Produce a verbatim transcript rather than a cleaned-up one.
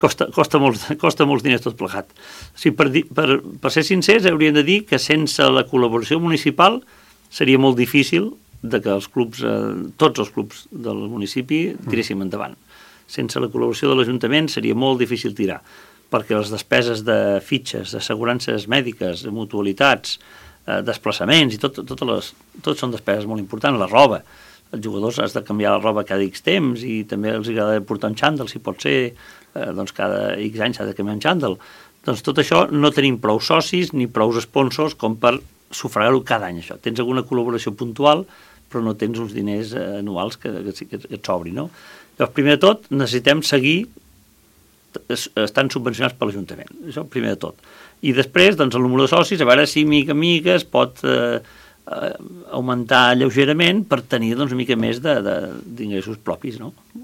costa, costa, molts, costa molts diners tot plegat. Sí, per, dir, per, per ser sincers, hauríem de dir que sense la col·laboració municipal seria molt difícil de que els clubs, eh, tots els clubs del municipi tiréssim endavant. Sense la col·laboració de l'Ajuntament seria molt difícil tirar, perquè les despeses de fitxes, d'assegurances mèdiques, de mutualitats, eh, desplaçaments, i tot, totes les, tot són despeses molt importants, la roba. Els jugadors has de canviar la roba cada X temps i també els agrada portar un xandall, si pot ser, eh, doncs cada X anys s'ha de canviar un xandall. Doncs tot això no tenim prou socis ni prou sponsors com per sufragar-ho cada any, això. Tens alguna col·laboració puntual, però no tens uns diners eh, anuals que, que, que et sobri, no? Llavors, primer de tot, necessitem seguir estan subvencionats per l'Ajuntament. Això primer de tot. I després, doncs, el número de socis, a veure si mica en mica es pot eh, eh, augmentar lleugerament per tenir, doncs, una mica més d'ingressos propis, no?